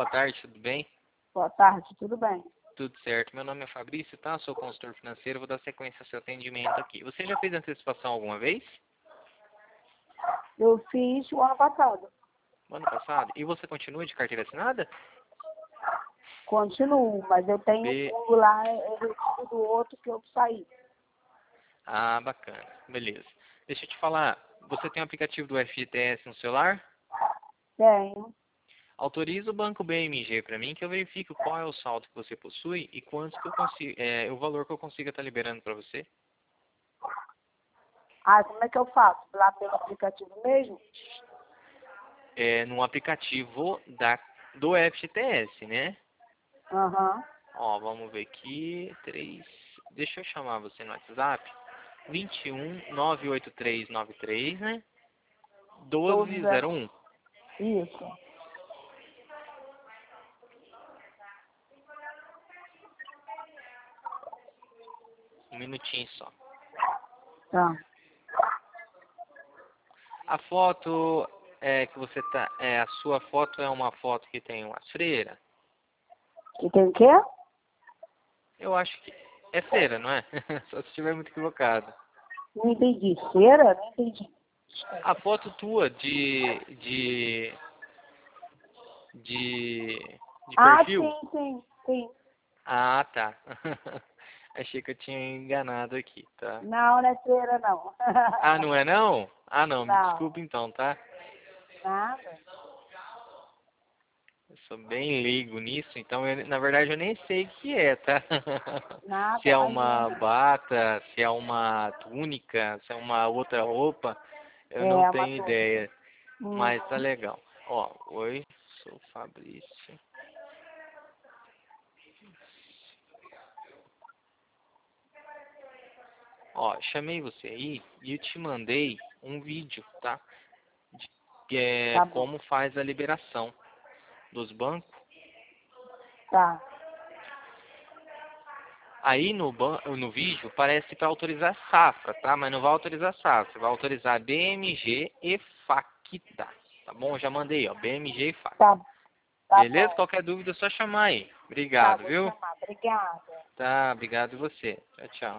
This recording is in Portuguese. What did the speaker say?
boa tarde, tudo bem? Boa tarde, tudo bem? Tudo certo. Meu nome é Fabrício, tá? Sou consultor financeiro, vou dar sequência ao seu atendimento aqui. Você já fez antecipação alguma vez? Eu fiz o ano passado. No ano passado? E você continua de carteira assinada? Continuo, mas eu tenho um B... fundo lá, eu retiro do outro que eu saí. Ah, bacana. Beleza. Deixa eu te falar, você tem o aplicativo do FGTS no celular? Tenho. Autoriza o banco BMG para mim que eu verifico qual é o saldo que você possui e quanto que eu consigo, o valor que eu consiga estar liberando para você. Ah, como é que eu faço? Lá pelo aplicativo mesmo? No aplicativo do FGTS, né? Aham. Ó, vamos ver aqui, deixa eu chamar você no WhatsApp, 21 98393, né? 1201. Isso. Um minutinho só. Tá. A foto que você tá, a sua foto é uma foto que tem uma freira? E tem o quê? Eu acho que é freira, não é? Só se estiver muito equivocado. Não entendi. Cera? Não entendi. A foto tua de Ah, perfil? sim. Ah, tá. Achei que eu tinha enganado aqui, tá? Não, não é cera, não. Ah, não é não? Ah, não. Me Não, desculpa então, tá? nada. Eu sou bem leigo nisso, então na verdade eu nem sei o que é, tá? Se Nada, é uma imagina. bata, se é uma túnica, se é uma outra roupa, eu não É uma tenho túnica. ideia. Mas tá Uhum. legal. Ó, oi, sou o Fabrício. Ó, chamei você aí e eu te mandei um vídeo, tá? De Tá bom. como faz a liberação dos bancos. Tá. Aí no vídeo parece para autorizar safra, tá? Mas não vai autorizar safra, vai autorizar BMG e Facta, tá bom? Eu já mandei, ó, BMG e Facta. Tá, tá Beleza? bom. Qualquer dúvida é só chamar aí. Tá, Obrigado, vou viu? chamar. Obrigada. Tá, obrigado você. Tchau, tchau.